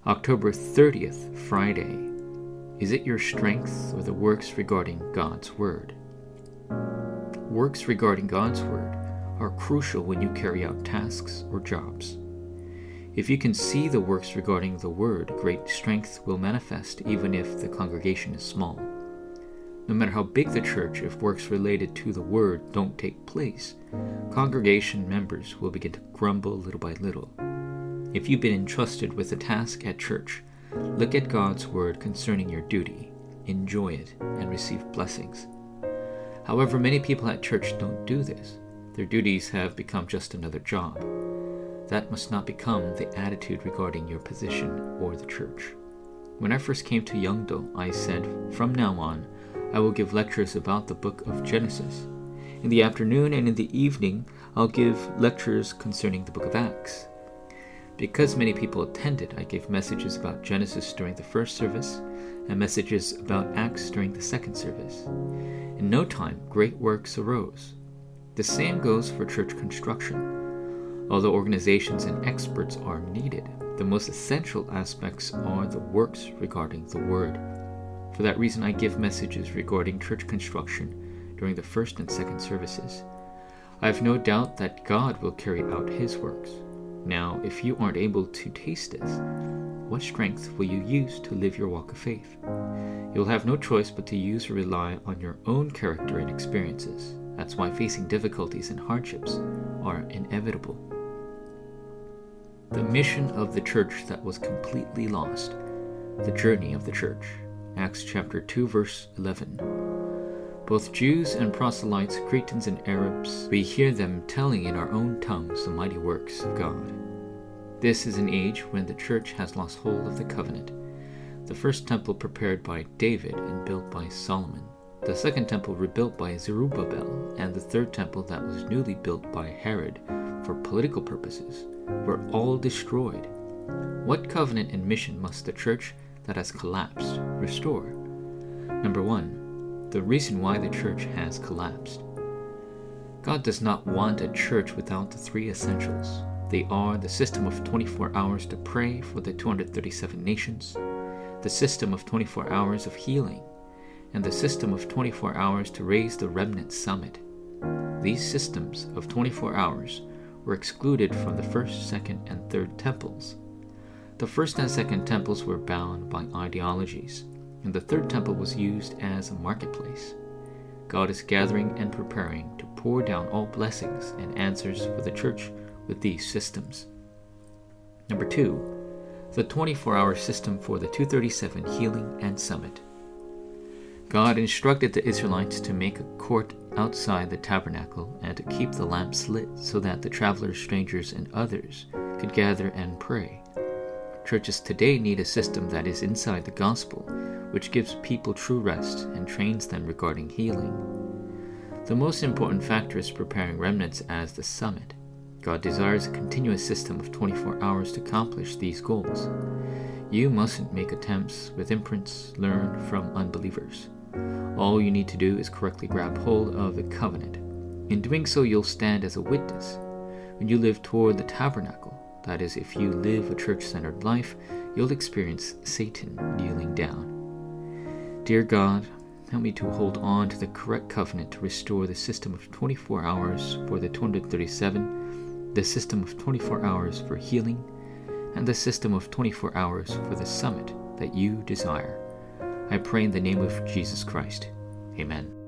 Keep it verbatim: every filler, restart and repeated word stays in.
October thirtieth, Friday. Is it your strength or the works regarding God's Word? Works regarding God's Word are crucial when you carry out tasks or jobs. If you can see the works regarding the Word, great strength will manifest even if the congregation is small. No matter how big the church, if works related to the Word don't take place, congregation members will begin to grumble little by little. If you've been entrusted with a task at church, look at God's Word concerning your duty, enjoy it, and receive blessings. However, many people at church don't do this. Their duties have become just another job. That must not become the attitude regarding your position or the church. When I first came to Yeongdo, I said, from now on, I will give lectures about the book of Genesis. In the afternoon and in the evening, I'll give lectures concerning the book of Acts. Because many people attended, I gave messages about Genesis during the first service and messages about Acts during the second service. In no time, great works arose. The same goes for church construction. Although organizations and experts are needed, the most essential aspects are the works regarding the Word. For that reason, I give messages regarding church construction during the first and second services. I have no doubt that God will carry out His works. Now, if you aren't able to taste this, what strength will you use to live your walk of faith? You'll have no choice but to use or rely on your own character and experiences. That's why facing difficulties and hardships are inevitable. The mission of the church that was completely lost. The journey of the church. Acts chapter two, verse eleven. Both Jews and proselytes, Cretans and Arabs, we hear them telling in our own tongues the mighty works of God. This is an age when the church has lost hold of the covenant. The first temple prepared by David and built by Solomon. The second temple rebuilt by Zerubbabel, and the third temple that was newly built by Herod for political purposes, were all destroyed. What covenant and mission must the church that has collapsed restore? Number one, the reason why the church has collapsed. God does not want a church without the three essentials. They are the system of twenty-four hours to pray for the two hundred thirty-seven nations, the system of twenty-four hours of healing, and the system of twenty-four hours to raise the remnant summit. These systems of twenty-four hours were excluded from the first, second, and third temples. The first and second temples were bound by ideologies, and the third temple was used as a marketplace. God is gathering and preparing to pour down all blessings and answers for the church with these systems. Number two, the twenty-four hour system for the two thirty-seven healing and summit. God instructed the Israelites to make a court outside the tabernacle and to keep the lamps lit so that the travelers, strangers, and others could gather and pray. Churches today need a system that is inside the gospel, which gives people true rest and trains them regarding healing. The most important factor is preparing remnants as the summit. God desires a continuous system of twenty-four hours to accomplish these goals. You mustn't make attempts with imprints learned from unbelievers. All you need to do is correctly grab hold of the covenant. In doing so, you'll stand as a witness. When you live toward the tabernacle, that is, if you live a church-centered life, you'll experience Satan kneeling down. Dear God, help me to hold on to the correct covenant to restore the system of twenty-four hours for the two hundred thirty-seven, the system of twenty-four hours for healing, and the system of twenty-four hours for the summit that you desire. I pray in the name of Jesus Christ. Amen.